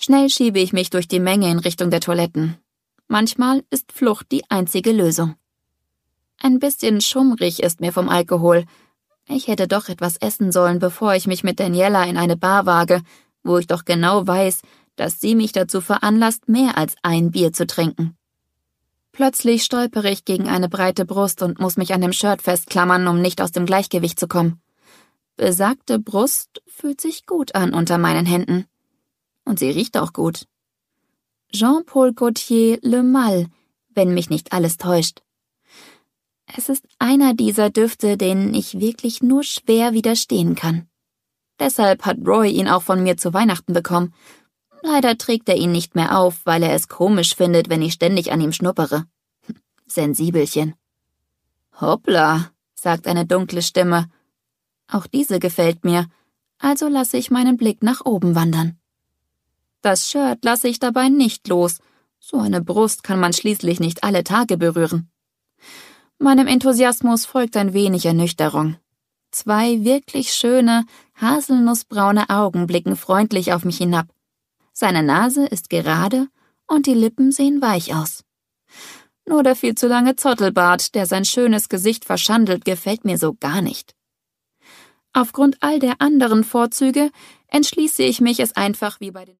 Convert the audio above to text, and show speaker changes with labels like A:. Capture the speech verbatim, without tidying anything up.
A: Schnell schiebe ich mich durch die Menge in Richtung der Toiletten. Manchmal ist Flucht die einzige Lösung. Ein bisschen schummrig ist mir vom Alkohol. Ich hätte doch etwas essen sollen, bevor ich mich mit Daniela in eine Bar wage, wo ich doch genau weiß, dass sie mich dazu veranlasst, mehr als ein Bier zu trinken. Plötzlich stolpere ich gegen eine breite Brust und muss mich an dem Shirt festklammern, um nicht aus dem Gleichgewicht zu kommen. Besagte Brust fühlt sich gut an unter meinen Händen. Und sie riecht auch gut. Jean-Paul Gaultier Le Mal, wenn mich nicht alles täuscht. Es ist einer dieser Düfte, denen ich wirklich nur schwer widerstehen kann. Deshalb hat Roy ihn auch von mir zu Weihnachten bekommen. Leider trägt er ihn nicht mehr auf, weil er es komisch findet, wenn ich ständig an ihm schnuppere. Sensibelchen. Hoppla, sagt eine dunkle Stimme. Auch diese gefällt mir, also lasse ich meinen Blick nach oben wandern. Das Shirt lasse ich dabei nicht los. So eine Brust kann man schließlich nicht alle Tage berühren. Meinem Enthusiasmus folgt ein wenig Ernüchterung. Zwei wirklich schöne, haselnussbraune Augen blicken freundlich auf mich hinab. Seine Nase ist gerade und die Lippen sehen weich aus. Nur der viel zu lange Zottelbart, der sein schönes Gesicht verschandelt, gefällt mir so gar nicht. Aufgrund all der anderen Vorzüge entschließe ich mich, es einfach wie bei den